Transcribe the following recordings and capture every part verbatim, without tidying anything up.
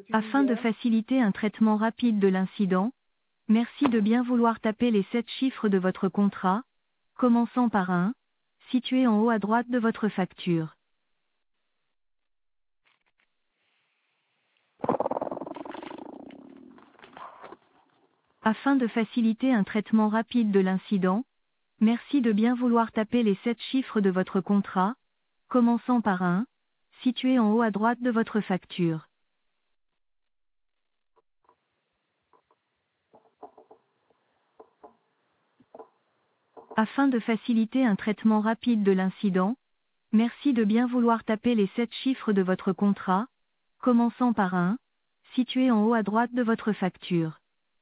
Afin de faciliter un traitement rapide de l'incident, merci de bien vouloir taper les sept chiffres de votre contrat, commençant par un, situé en haut à droite de votre facture. Afin de faciliter un traitement rapide de l'incident, merci de bien vouloir taper les sept chiffres de votre contrat, commençant par un, situé en haut à droite de votre facture. Afin de faciliter un traitement rapide de l'incident, merci de bien vouloir taper les sept chiffres de votre contrat, commençant par un, situé en haut à droite de votre facture.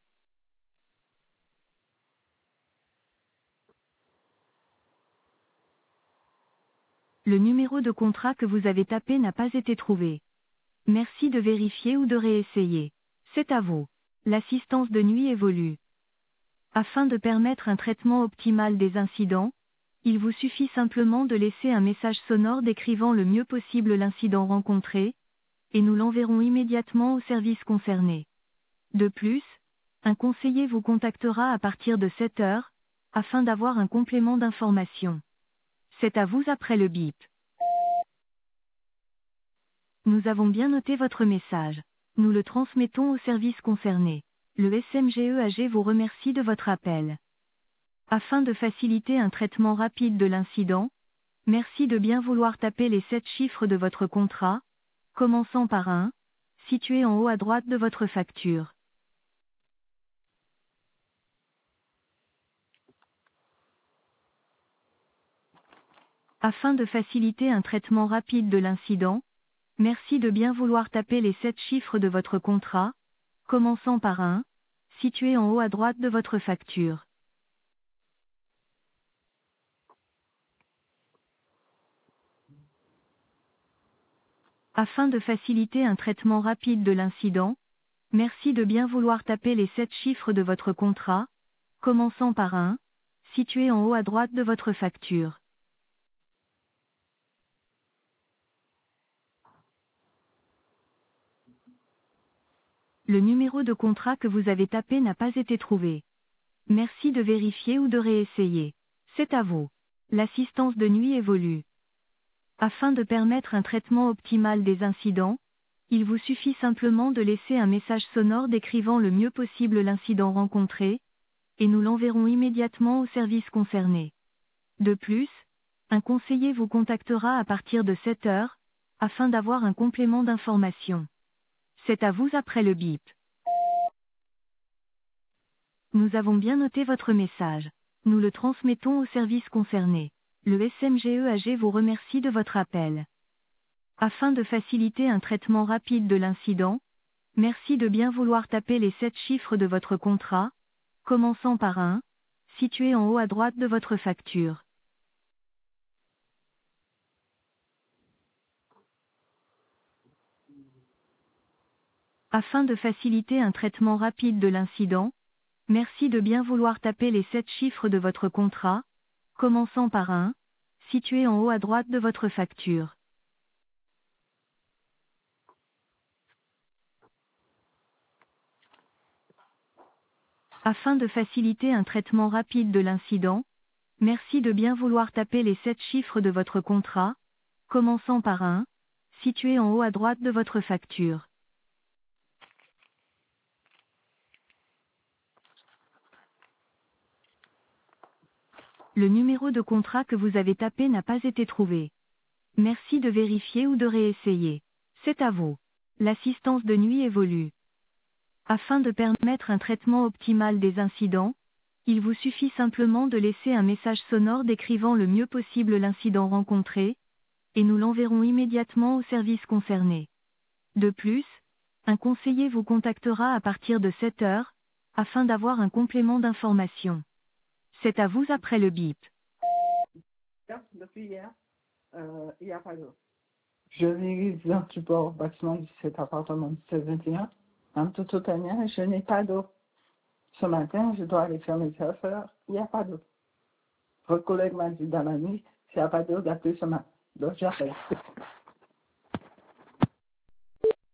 Le numéro de contrat que vous avez tapé n'a pas été trouvé. Merci de vérifier ou de réessayer. C'est à vous. L'assistance de nuit évolue. Afin de permettre un traitement optimal des incidents, il vous suffit simplement de laisser un message sonore décrivant le mieux possible l'incident rencontré, et nous l'enverrons immédiatement au service concerné. De plus, un conseiller vous contactera à partir de sept heures, afin d'avoir un complément d'information. C'est à vous après le bip. Nous avons bien noté votre message. Nous le transmettons au service concerné. Le S M G E A G vous remercie de votre appel. Afin de faciliter un traitement rapide de l'incident, merci de bien vouloir taper les sept chiffres de votre contrat, commençant par un, situé en haut à droite de votre facture. Afin de faciliter un traitement rapide de l'incident, merci de bien vouloir taper les sept chiffres de votre contrat, commençant par un, situé en haut à droite de votre facture. Afin de faciliter un traitement rapide de l'incident, merci de bien vouloir taper les sept chiffres de votre contrat, commençant par un, situé en haut à droite de votre facture. Le numéro de contrat que vous avez tapé n'a pas été trouvé. Merci de vérifier ou de réessayer. C'est à vous. L'assistance de nuit évolue. Afin de permettre un traitement optimal des incidents, il vous suffit simplement de laisser un message sonore décrivant le mieux possible l'incident rencontré, et nous l'enverrons immédiatement au service concerné. De plus, un conseiller vous contactera à partir de sept heures, afin d'avoir un complément d'information. C'est à vous après le bip. Nous avons bien noté votre message. Nous le transmettons au service concerné. Le S M G E A G vous remercie de votre appel. Afin de faciliter un traitement rapide de l'incident, merci de bien vouloir taper les sept chiffres de votre contrat, commençant par un, situé en haut à droite de votre facture. Afin de faciliter un traitement rapide de l'incident, merci de bien vouloir taper les sept chiffres de votre contrat, commençant par un, situé en haut à droite de votre facture. Afin de faciliter un traitement rapide de l'incident, merci de bien vouloir taper les sept chiffres de votre contrat, commençant par un, situé en haut à droite de votre facture. Le numéro de contrat que vous avez tapé n'a pas été trouvé. Merci de vérifier ou de réessayer. C'est à vous. L'assistance de nuit évolue. Afin de permettre un traitement optimal des incidents, il vous suffit simplement de laisser un message sonore décrivant le mieux possible l'incident rencontré, et nous l'enverrons immédiatement au service concerné. De plus, un conseiller vous contactera à partir de sept heures, afin d'avoir un complément d'information. C'est à vous après le bip. Depuis hier, euh, il n'y a pas d'eau. Je vis dans le support bâtiment de cet appartement de seize vingt et un. En tout Ottania, je n'ai pas d'eau. Ce matin, je dois aller faire mes affaires, il n'y a pas d'eau. Votre collègue m'a dit dans la nuit, s'il n'y a pas d'eau, d'appeler ce matin. Donc j'appelle.